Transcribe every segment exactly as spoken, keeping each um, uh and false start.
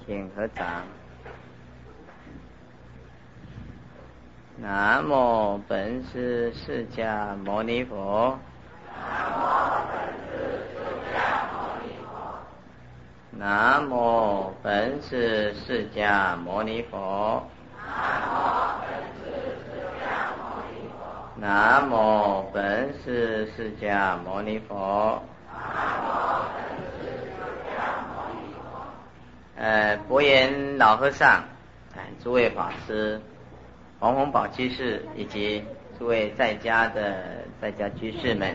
请合掌。南无本师释迦牟尼佛。南无本师释迦牟尼佛。南无本师释迦牟尼佛。呃，佛言老和尚，诸位法师，黄洪宝居士以及诸位在家的在家居士们，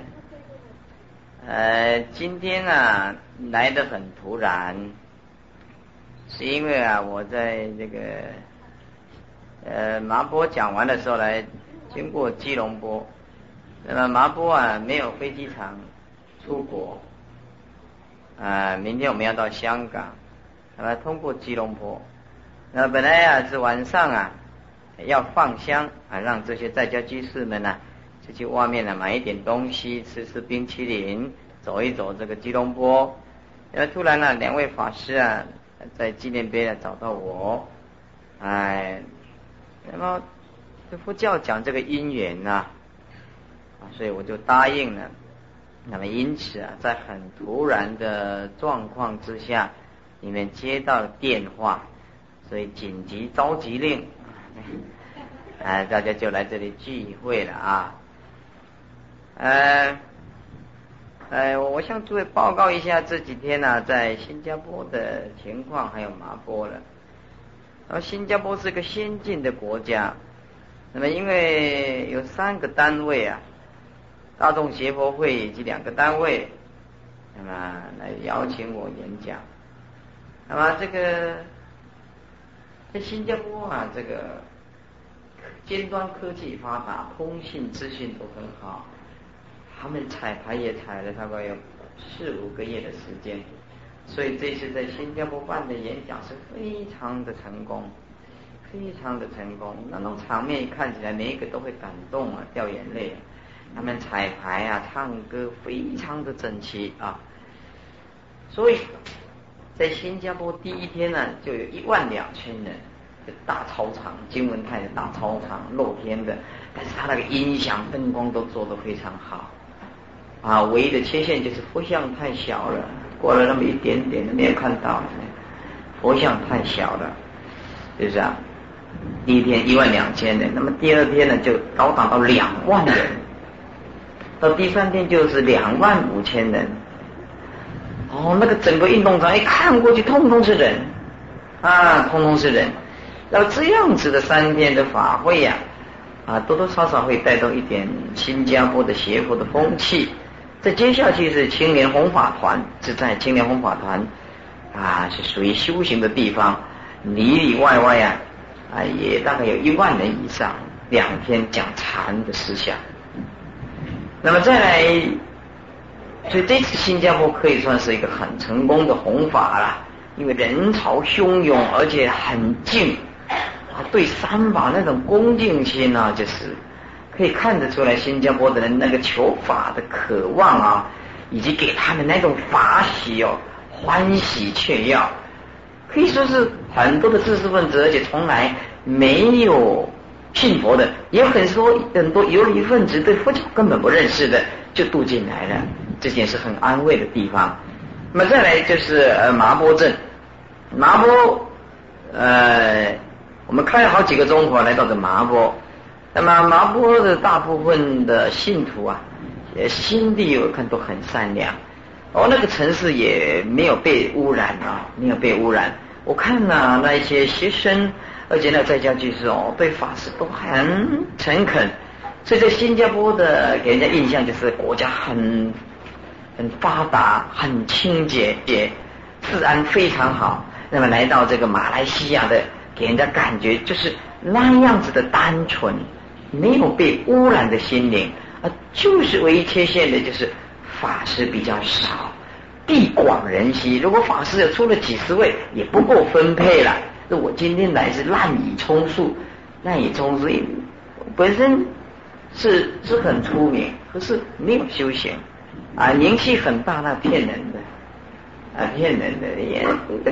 呃，今天啊来得很突然，是因为啊我在这个呃麻波讲完的时候来经过基隆坡，那么麻波啊没有飞机场出国，啊、呃，明天我们要到香港。那么通过基隆坡，那本来啊是晚上啊要放香啊，让这些在家居士们呢、啊，就去外面呢、啊、买一点东西，吃吃冰淇淋，走一走这个基隆坡。然后突然呢、啊，两位法师啊在纪念碑啊找到我，哎，那么佛教讲这个因缘呐、啊，啊，所以我就答应了。那么因此啊，在很突然的状况之下。你们接到电话，所以紧急召集令，哎，大家就来这里聚会了啊。呃，呃，我向诸位报告一下这几天呢、啊，在新加坡的情况，还有麻波了。然后新加坡是个先进的国家，那么因为有三个单位啊，大众协佛会以及两个单位，那么来邀请我演讲。那么这个在新加坡啊，这个尖端科技发达，通信资讯都很好，他们彩排也彩了大概有四五个月的时间，所以这次在新加坡办的演讲是非常的成功，非常的成功，那种场面看起来每一个都会感动啊，掉眼泪。他们彩排啊，唱歌非常的整齐啊，所以。在新加坡第一天呢，就有一万两千人，大操场，金文泰的大操场，露天的，但是他那个音响灯光都做得非常好，啊，唯一的缺陷就是佛像太小了，过了那么一点点没有看到，佛像太小了，是不是啊？第一天一万两千人，那么第二天呢就高达到两万人，到第三天就是两万五千人。哦，那个整个运动场一看过去，通通是人，啊，通通是人。然后这样子的三天的法会呀、啊，啊，多多少少会带动一点新加坡的邪佛的风气。再接下去是青年弘法团，是在青年弘法团，啊，是属于修行的地方，里里外外啊，啊，也大概有一万人以上，两天讲禅的思想。那么再来。所以这次新加坡可以算是一个很成功的弘法了，因为人潮汹涌，而且很静，啊，对三法那种恭敬心啊，就是可以看得出来新加坡的人那个求法的渴望啊，以及给他们那种法喜哦，欢喜雀跃，可以说是很多的知识分子，而且从来没有信佛的，也有很多很多游离分子对佛教根本不认识的，就渡进来了。这件是很安慰的地方。那么再来就是呃麻波镇，麻波呃我们开了好几个钟头来到这麻波。那么麻波的大部分的信徒啊，心地我看都很善良，哦，那个城市也没有被污染啊，没有被污染。我看啊那一些学生，而且呢在家居士哦，对法师都很诚恳，所以在新加坡的给人家印象就是国家很。很发达，很清洁，也治安非常好。那么来到这个马来西亚的，给人家感觉就是那样子的单纯，没有被污染的心灵啊，就是唯一缺陷的就是法师比较少，地广人稀。如果法师有出了几十位，也不够分配了。那我今天来是滥竽充数，滥竽充数本身是是很出名，可是没有修行。啊，名气很大，那骗人的，啊，骗人的，也这个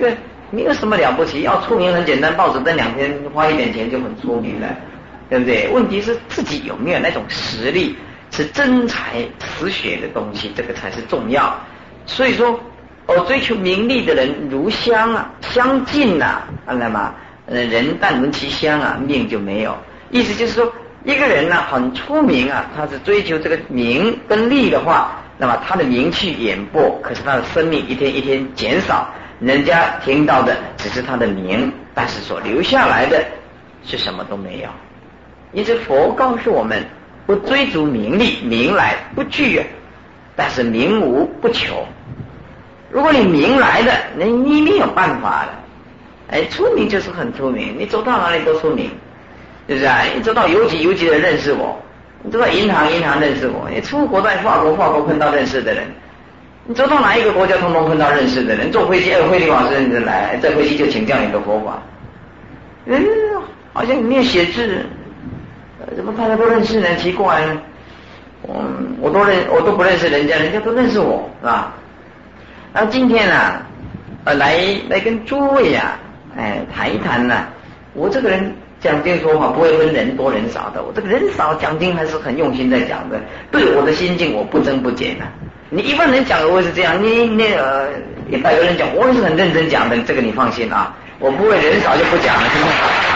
没有什么了不起，要出名很简单，报纸登两天，花一点钱就很出名了，对不对？问题是自己有没有那种实力，是真才实学的东西，这个才是重要。所以说，哦，追求名利的人如香啊，相近啊，看到吗？呃，人但闻其香啊，命就没有。意思就是说，一个人呢、啊、很出名啊，他是追求这个名跟利的话，那么他的名气远播，可是他的生命一天一天减少，人家听到的只是他的名，但是所留下来的是什么都没有。因此佛告诉我们，不追逐名利，名来不拒啊，但是名无不求。如果你名来的，你你没有办法的。哎，出名就是很出名，你走到哪里都出名，是不是啊？你走到邮局，邮局的人认识我；你走到银行，银行认识我；你出国在法国，法国碰到认识的人；你走到哪一个国家，通通碰到认识的人。坐飞机，哎，慧理法师你来，这飞机就请教你的佛法。嗯，好像你没有写字，怎么大家都认识人？奇怪呢。我我都认，我都不认识人家，人家都认识我，是吧？然后今天啊，呃，来来跟诸位啊，哎，谈一谈呢、啊。我这个人讲经说法不会分人多人少的，我这个人少讲经还是很用心在讲的。对我的心境，我不增不减的、啊。你一般人讲我会是这样，你那呃一百个人讲，我也是很认真讲的，这个你放心啊，我不会人少就不讲了，是吗？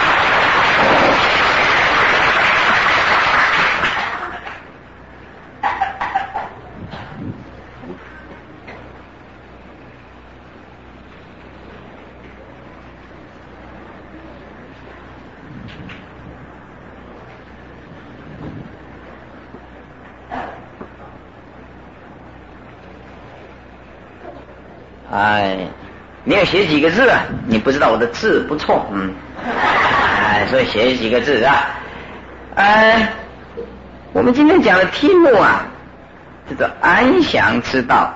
哎，你要写几个字啊？你不知道我的字不错，嗯，哎，所以写几个字啊。呃，我们今天讲的题目啊，叫做安详之道。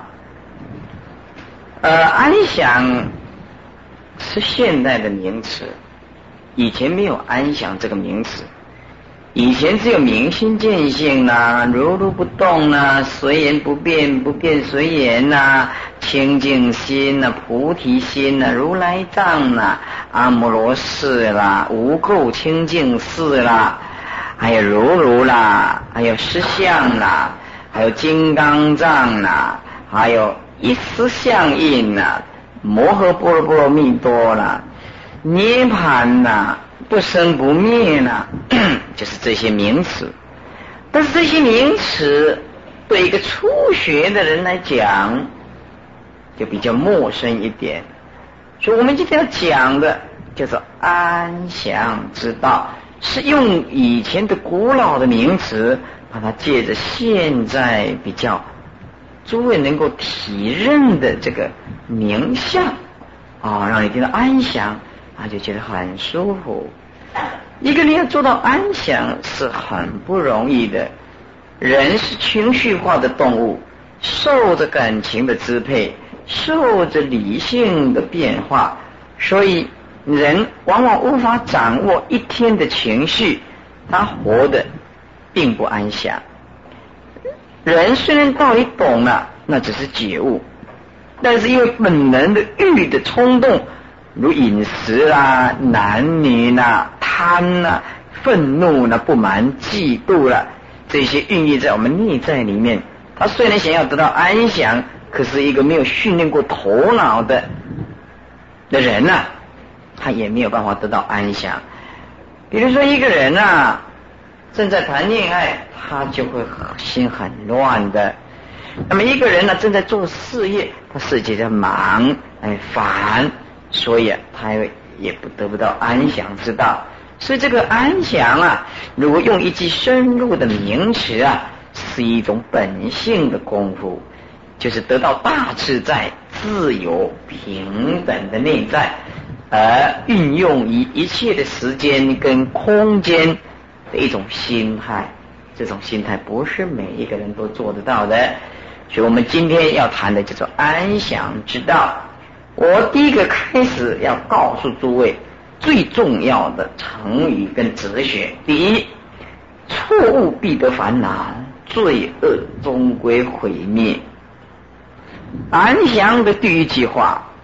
呃，安详是现代的名词，以前没有安详这个名词。以前只有明心见性啦、啊，如如不动啦、啊，随缘不变，不变随缘啦，清净心啦、啊，菩提心啦、啊，如来藏啦、啊，阿摩罗氏啦，无垢清净寺啦，还有如如啦，还有实相啦，还有金刚藏啦，还有一丝相应啦，摩诃般若波罗蜜多啦，涅盘啦，不生不灭呢，就是这些名词。但是这些名词对一个初学的人来讲就比较陌生一点，所以我们今天要讲的叫做安详之道，是用以前的古老的名词把它借着现在比较诸位能够体认的这个名相啊、哦，让你听到安详啊，就觉得很舒服。一个人要做到安详是很不容易的。人是情绪化的动物，受着感情的支配，受着理性的变化，所以人往往无法掌握一天的情绪，他活得并不安详。人虽然道理懂了，那只是觉悟，但是因为本能的欲的冲动，如饮食啦、男女啦、贪啦、愤怒啦、不满、嫉妒啦，这些孕育在我们内在里面。他虽然想要得到安详，可是一个没有训练过头脑的的人呐、啊，他也没有办法得到安详。比如说一个人啊，正在谈恋爱，他就会心很乱的。那么一个人呢，正在做事业，他事情在忙，哎烦，所以啊，他也不得不到安详之道。所以这个安详啊，如果用一句深入的名词啊，是一种本性的功夫，就是得到大自在、自由、平等的内在，而运用于一切的时间跟空间的一种心态。这种心态不是每一个人都做得到的，所以我们今天要谈的叫做安详之道。我第一个开始要告诉诸位最重要的成语跟哲学。第一，错误必得烦恼，罪恶终归毁灭。安详的第一句话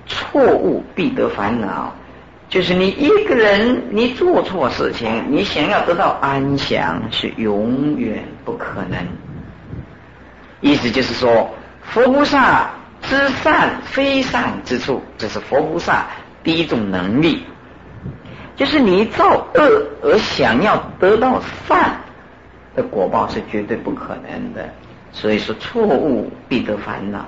错误必得烦恼，就是你一个人你做错事情，你想要得到安详是永远不可能。意思就是说，佛菩萨知善非善之处，这是佛菩萨第一种能力，就是你造恶而想要得到善的果报是绝对不可能的。所以说错误必得烦恼。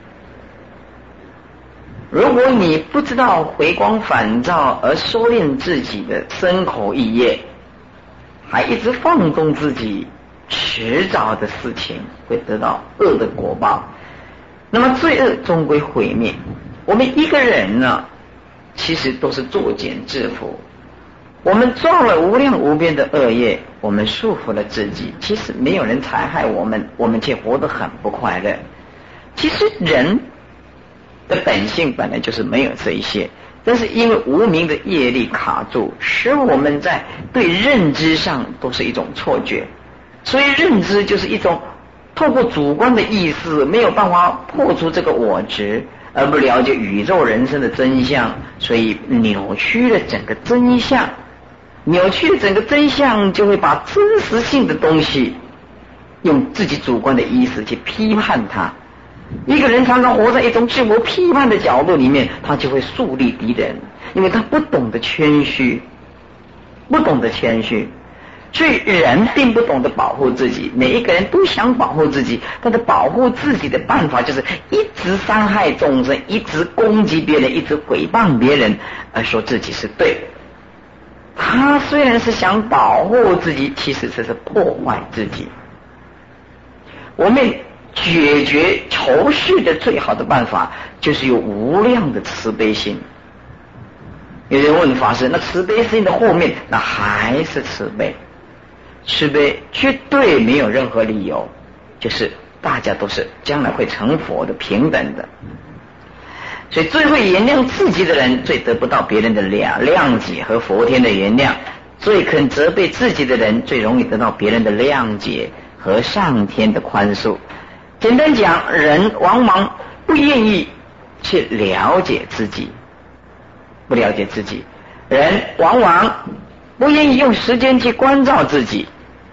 如果你不知道回光返照而收敛自己的身口意业，还一直放纵自己，迟早的事情会得到恶的果报，那么罪恶终归毁灭。我们一个人呢，其实都是作茧自缚，我们造了无量无边的恶业，我们束缚了自己，其实没有人残害我们，我们却活得很不快乐。其实人的本性本来就是没有这一些，但是因为无明的业力卡住，使我们在对认知上都是一种错觉。所以认知就是一种透过主观的意识没有办法破除这个我执，而不了解宇宙人生的真相，所以扭曲了整个真相。扭曲了整个真相，就会把真实性的东西用自己主观的意识去批判它。一个人常常活在一种自我批判的角度里面，他就会树立敌人，因为他不懂得谦虚，不懂得谦虚。所以人并不懂得保护自己，每一个人都想保护自己，但是保护自己的办法就是一直伤害众生，一直攻击别人，一直诽谤别人，而说自己是对。他虽然是想保护自己，其实这是破坏自己。我们解决仇视的最好的办法，就是有无量的慈悲心。有人问法师，那慈悲心的后面，那还是慈悲。慈悲绝对没有任何理由，就是大家都是将来会成佛的，平等的。所以最会原谅自己的人，最得不到别人的谅谅解和佛天的原谅；最肯责备自己的人，最容易得到别人的谅解和上天的宽恕。简单讲，人往往不愿意去了解自己，不了解自己，人往往不愿意用时间去关照自己，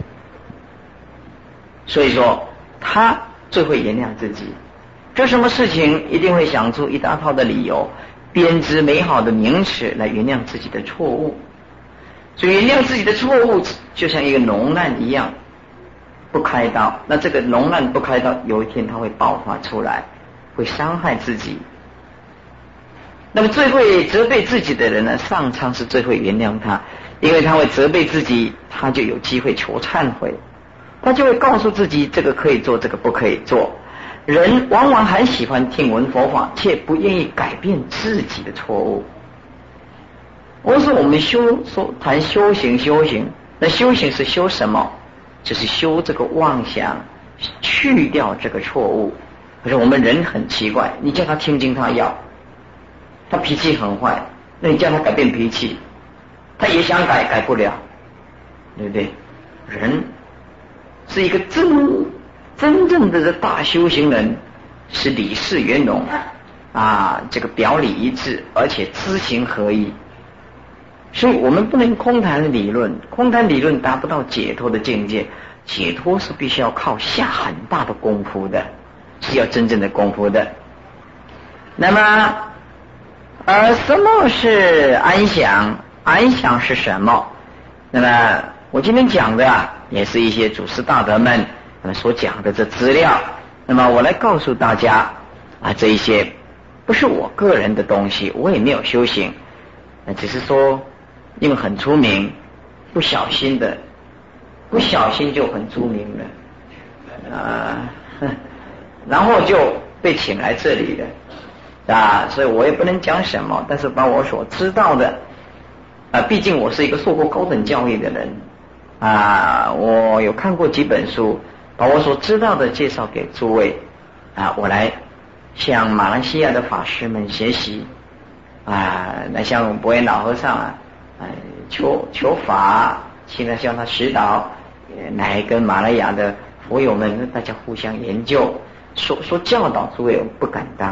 所以说他最会原谅自己。做什么事情一定会想出一大套的理由，编织美好的名词来原谅自己的错误。所以原谅自己的错误就像一个脓烂一样，不开刀，那这个脓烂不开刀，有一天它会爆发出来，会伤害自己。那么最会责备自己的人呢，上苍是最会原谅他，因为他会责备自己，他就有机会求忏悔，他就会告诉自己这个可以做，这个不可以做。人往往很喜欢听闻佛法，却不愿意改变自己的错误。我说我们修说谈修行，修行那修行是修什么？就是修这个妄想，去掉这个错误。可是我们人很奇怪，你叫他听经他要，他脾气很坏，那你叫他改变脾气，他也想改，改不了，对不对？人是一个真真正的大修行人，是理事圆融啊，这个表里一致，而且知行合一。所以我们不能空谈理论，空谈理论达不到解脱的境界，解脱是必须要靠下很大的功夫的，是要真正的功夫的。那么呃，什么是安详？安详是什么？那么我今天讲的啊，也是一些祖师大德们那么所讲的这资料。那么我来告诉大家啊，这一些不是我个人的东西，我也没有修行，那只是说因为很出名，不小心的，不小心就很出名了啊，然后就被请来这里了啊，所以我也不能讲什么，但是把我所知道的啊，毕竟我是一个受过高等教育的人啊，我有看过几本书，把我所知道的介绍给诸位啊，我来向马来西亚的法师们学习啊，来向博彦老和尚啊，啊求求法，现在向他指导，来跟马来亚的佛友们大家互相研究，说说教导诸位不敢当，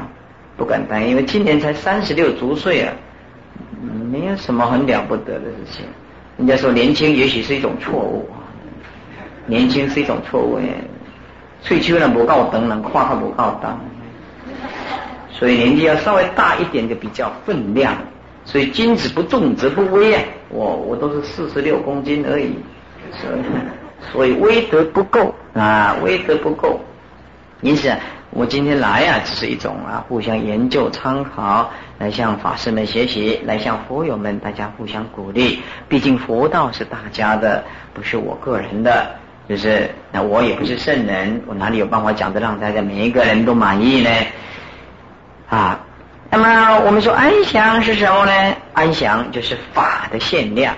不敢当，因为今年才三十六足岁啊，没有什么很了不得的事情。人家说年轻也许是一种错误，年轻是一种错误，喙鬚呢不够长，人胯还不够大，所以年纪要稍微大一点就比较分量。所以君子不重则不威啊，我我都是四十六公斤而已，所以所以威德不够啊，威德不够。因此、啊、我今天来啊，只是一种啊互相研究参考，来向法师们学习，来向佛友们大家互相鼓励。毕竟佛道是大家的，不是我个人的，就是那我也不是圣人，我哪里有办法讲得让大家每一个人都满意呢？啊。那么我们说安详是什么呢？安详就是法的限量。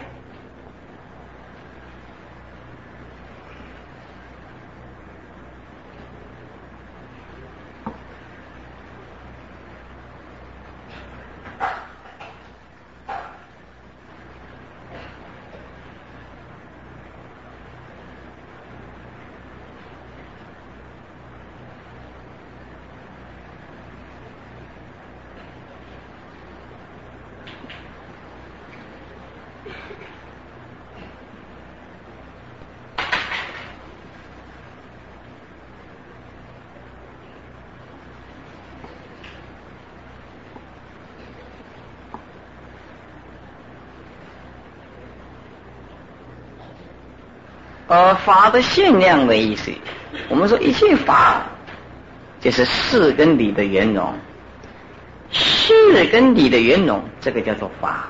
呃，法的限量的意思，我们说一切法就是事跟理的圆融，事跟理的圆融，这个叫做法。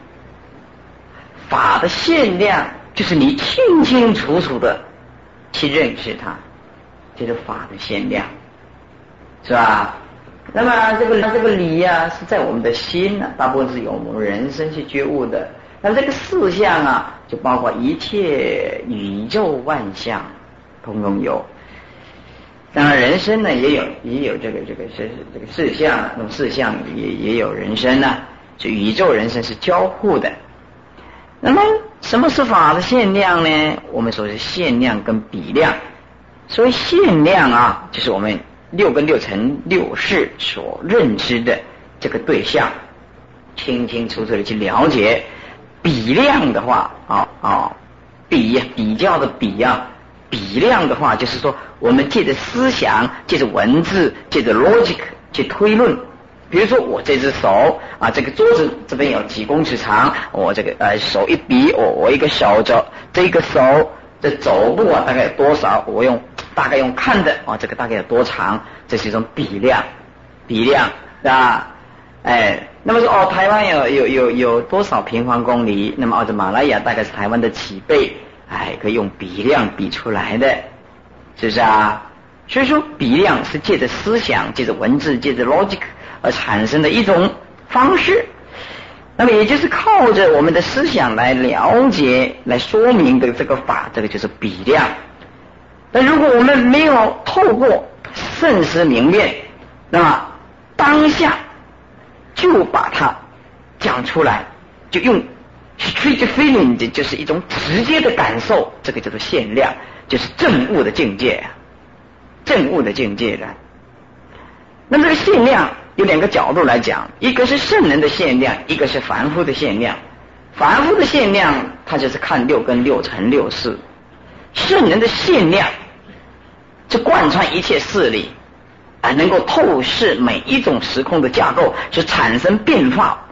法的限量就是你清清楚楚的去认识它，就是法的限量，是吧？那么这个这个理呀、啊，是在我们的心呢、啊，大部分是由我们人生去觉悟的。那么这个四相啊，就包括一切宇宙万象，通通有。当然，人生呢也有也有这个这个是这个四相，那么四相也也有人生呢、啊，就宇宙人生是交互的。那么什么是法的限量呢？我们说是限量跟比量。所谓限量啊，就是我们六跟六乘六世所认知的这个对象，清清楚楚的去了解。比量的话啊啊，比比较的比啊，比量的话就是说，我们借着思想，借着文字，借着 logic 去推论。比如说，我这只手啊，这个桌子这边有几公尺长，我这个呃手一比，我我一个手肘，这个手的肘部啊大概有多少？我用大概用看的啊，这个大概有多长？这是一种比量，比量啊。哎，那么说哦，台湾有有有有多少平方公里？那么澳洲马来亚大概是台湾的几倍？哎，可以用比量比出来的，是不是啊？所以说，比量是借着思想、借着文字、借着 logic 而产生的一种方式。那么也就是靠着我们的思想来了解、来说明的这个法，这个就是比量。那如果我们没有透过慎思明辨，那么当下就把它讲出来，就用 street feeling， 就是一种直接的感受，这个叫做限量，就是证悟的境界，证悟的境界的。那么这个限量有两个角度来讲，一个是圣人的限量，一个是凡夫的限量。凡夫的限量，他就是看六跟六乘六事；圣人的限量，是贯穿一切事理。啊，能够透视每一种时空的架构，是产生变化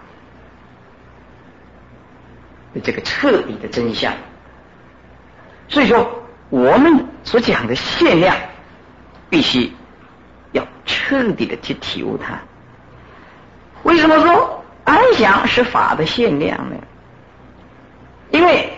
这个彻底的真相。所以说，我们所讲的限量，必须要彻底的去体悟它。为什么说安详是法的限量呢？因为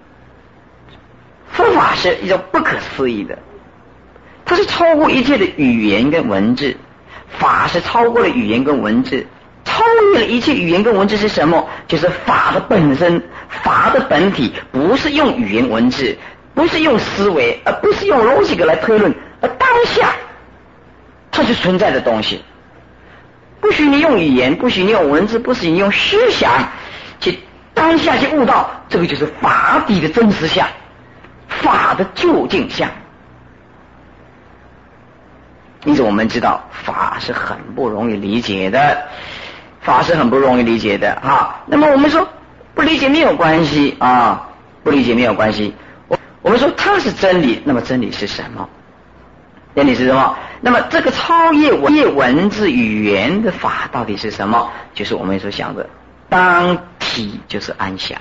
佛法是一种不可思议的。它是超过一切的语言跟文字，法是超过了语言跟文字，超越了一切语言跟文字是什么？就是法的本身，法的本体不是用语言文字，不是用思维，而不是用逻辑来推论，而当下它是存在的东西，不许你用语言，不许你用文字，不许你用思想去当下去悟到，这个就是法底的真实相，法的究竟相。 因此我们知道法是很不容易理解的，法是很不容易理解的啊。那么我们说不理解没有关系啊，不理解没有关系。我我们说它是真理，那么真理是什么？真理是什么？那么这个超越文文字语言的法到底是什么？就是我们所想的当体，就是安详。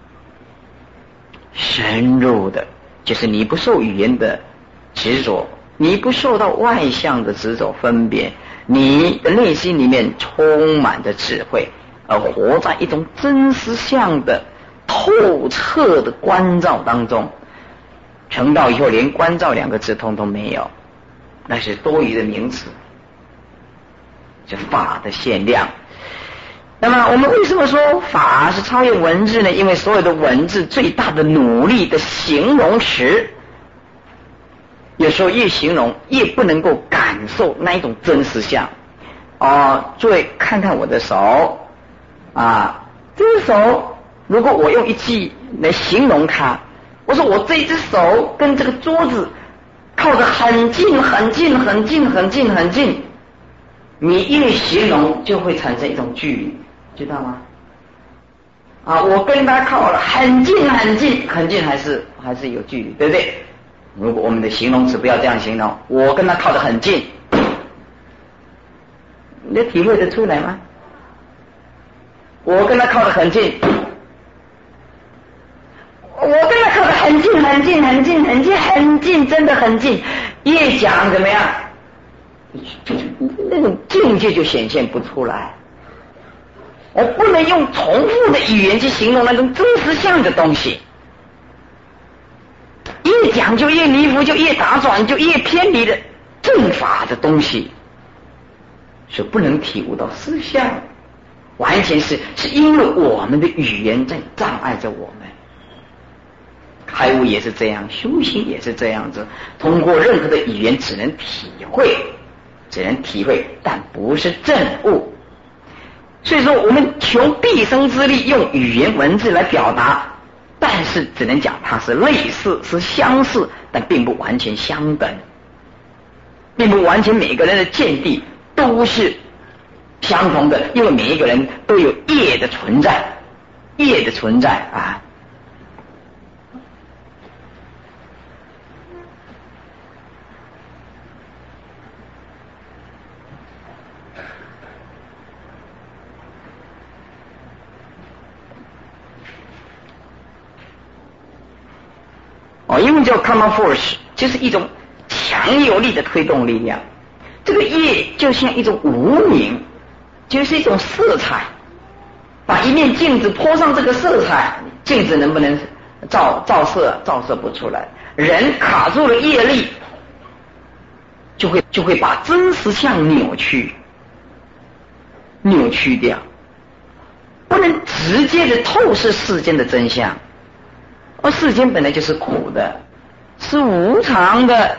深入的就是你不受语言的执着，你不受到外相的执着分别，你的内心里面充满着智慧，而活在一种真实相的透彻的关照当中。成道以后连关照两个字通通没有，那是多余的名词，是法的限量。那么我们为什么说法是超越文字呢？因为所有的文字最大的努力的形容词，有时候越形容越不能够感受那一种真实相。哦，诸位看看我的手啊，这只手如果我用一句来形容它，我说我这一只手跟这个桌子靠得很近很近很近很近很近，你越形容就会产生一种距离，知道吗？啊，我跟他靠了很近很近很近，还是还是有距离，对不对？如果我们的形容词不要这样形容，我跟他靠得很近，你体会得出来吗？我跟他靠得很近，我跟他靠得很近很近很近很近很近，真的很近，越讲怎么样，那种境界就显现不出来。我不能用重复的语言去形容那种真实相的东西，越讲就越离谱，就越打转，就越偏离了正法的东西，是不能体悟到实相，完全是是因为我们的语言在障碍着我们。开悟也是这样，修行也是这样子，通过任何的语言只能体会，只能体会，但不是证悟。所以说我们求毕生之力用语言文字来表达，但是只能讲它是类似是相似，但并不完全相等，并不完全每个人的见地都是相同的，因为每一个人都有业的存在，业的存在啊。哦，英文叫 common force， 就是一种强有力的推动力量。这个业就像一种无名，就是一种色彩，把一面镜子泼上这个色彩，镜子能不能照照射？照射不出来。人卡住了业力，就会就会把真实相扭曲，扭曲掉，不能直接的透视世间的真相。而世间本来就是苦的，是无常的，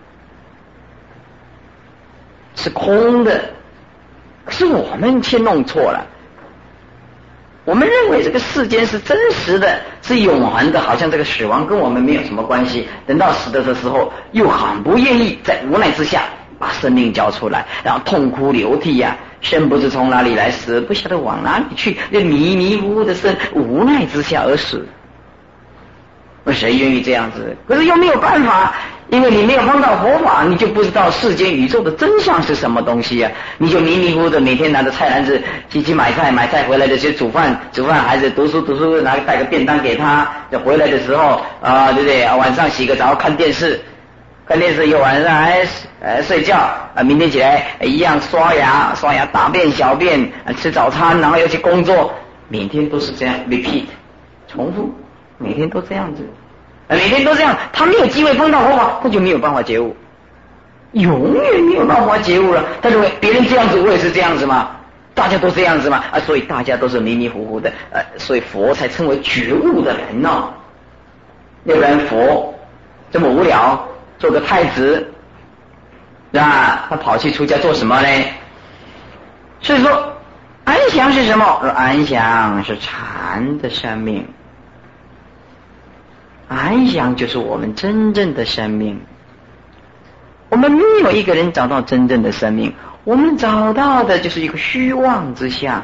是空的，可是我们却弄错了。我们认为这个世间是真实的，是永恒的，好像这个死亡跟我们没有什么关系。等到死的时候，又很不愿意，在无奈之下把生命交出来，然后痛哭流涕呀、啊，生不知从哪里来，死不晓得往哪里去，就迷迷糊糊的生，无奈之下而死。谁愿意这样子？可是又没有办法，因为你没有碰到佛法，你就不知道世间宇宙的真相是什么东西啊！你就迷迷糊糊的每天拿着菜篮子去去买菜，买菜回来的时候煮饭，煮饭孩子读书读书，拿带个便当给他，就回来的时候啊，对不对？晚上洗个澡看电视，看电视以后晚上还呃睡觉啊，明天起来一样刷牙刷牙大便小便、啊、吃早餐，然后又去工作，每天都是这样 repeat 重复。每天都这样子，每天都这样，他没有机会碰到佛法，他就没有办法觉悟，永远没有办法觉悟了。他认为别人这样子，我也是这样子嘛，大家都这样子嘛，啊，所以大家都是迷迷糊糊的，呃，所以佛才称为觉悟的人呢、哦。要不然佛这么无聊，做个太子，是吧？他跑去出家做什么呢？所以说，安详是什么？安详是禅的生命。安详就是我们真正的生命。我我们没有一个人找到真正的生命，我们找到的就是一个虚妄之相，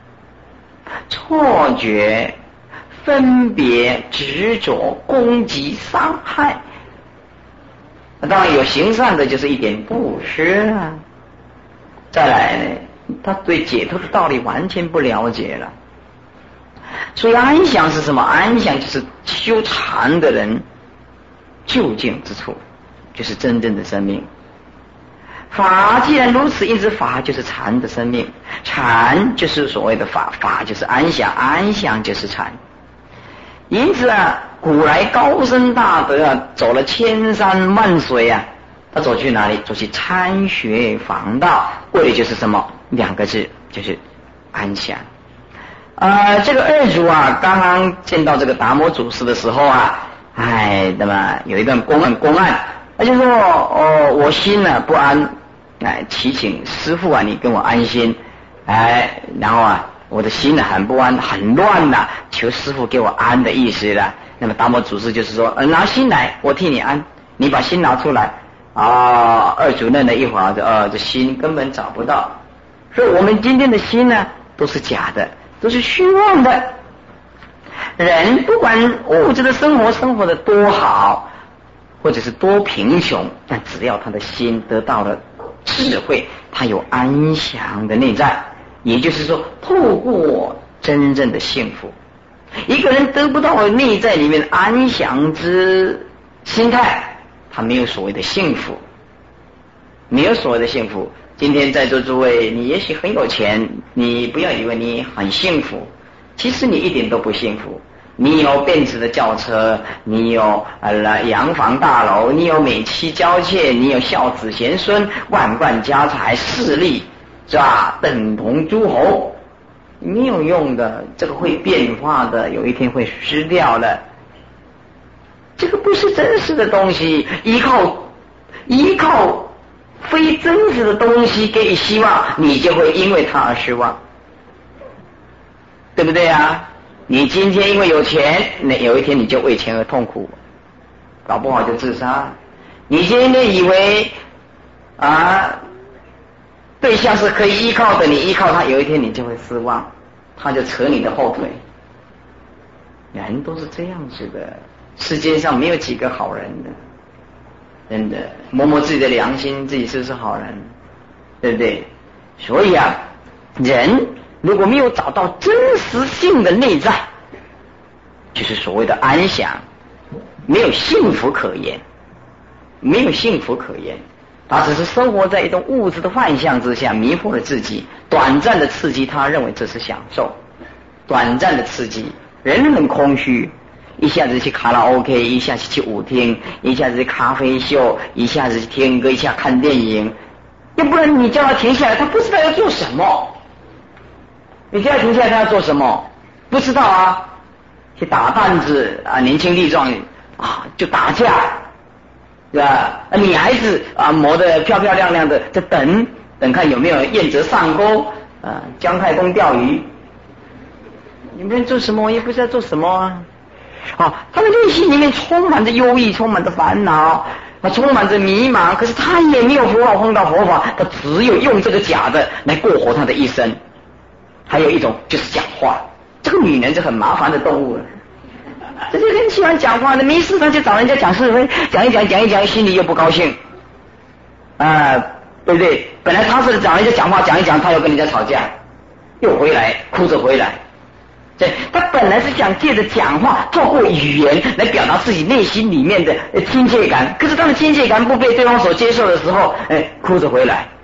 错觉、分别、执着、攻击、伤害。当然有行善的，就是一点布施啊。再来呢，他对解脱的道理完全不了解了。所以安详是什么？安详就是修禅的人究竟之处，就是真正的生命。法既然如此，因此法就是禅的生命，禅就是所谓的法，法就是安详，安详就是禅。因此啊，古来高僧大德啊，走了千山万水啊，他走去哪里？走去参学访道，为的就是什么？两个字，就是安详。呃，这个二祖啊，刚刚见到这个达摩祖师的时候啊，哎，那么有一段公案，公案，他就说，哦，我心呢、啊、不安，哎，祈请师父啊，你跟我安心，哎，然后啊，我的心呢很不安，很乱呐、啊，求师父给我安的意思了。那么达摩祖师就是说，呃，拿心来，我替你安，你把心拿出来。啊，二祖愣了一会儿，呃，这心根本找不到。所以我们今天的心呢，都是假的，都是虚妄的。人不管物质的生活生活的多好，或者是多贫穷，但只要他的心得到了智慧，他有安详的内在，也就是说，透过真正的幸福，一个人得不到内在里面安详之心态，他没有所谓的幸福，没有所谓的幸福。今天在座诸位，你也许很有钱，你不要以为你很幸福，其实你一点都不幸福。你有奔驰的轿车，你有呃洋房大楼，你有美妻娇妾，你有孝子贤孙，万贯家财，势力是吧？等同诸侯，没有用的，这个会变化的，有一天会失掉的。这个不是真实的东西，依靠依靠非真实的东西给予希望，你就会因为它而失望，对不对啊？你今天因为有钱，那有一天你就为钱而痛苦，搞不好就自杀。你今天以为啊对象是可以依靠的，你依靠他，有一天你就会失望，他就扯你的后腿。人都是这样子的，世界上没有几个好人的，真的，摸摸自己的良心，自己是不是好人，对不对？所以啊，人如果没有找到真实性的内在，就是所谓的安详，没有幸福可言，没有幸福可言。他只是生活在一种物质的幻象之下，迷惑了自己。短暂的刺激，他认为这是享受。短暂的刺激，人很空虚，一下子去卡拉 OK， 一下子去舞厅，一下子去咖啡秀，一下子去听歌，一下看电影。要不然你叫他停下来，他不知道要做什么。你叫他停下来，他要做什么？不知道啊。去打弹子啊，年轻力壮啊，就打架。是吧？女孩子啊，磨得漂漂亮亮的，在等等看有没有燕子上钩啊，姜太公钓鱼。你们做什么？也不知道做什么啊！啊，他的内心里面充满着忧郁，充满着烦恼，啊，充满着迷茫。可是他也没有佛法碰到佛法，他只有用这个假的来过活他的一生。还有一种就是讲话，这个女人是很麻烦的动物了。这就很喜欢讲话的，没事他就找人家讲是非，讲一讲讲一讲，心里又不高兴啊、呃，对不对？本来他是找人家讲话讲一讲，他又跟人家吵架，又回来哭着回来。对，他本来是想借着讲话，透过语言来表达自己内心里面的亲切感，可是当的亲切感不被对方所接受的时候，哎，哭着回来。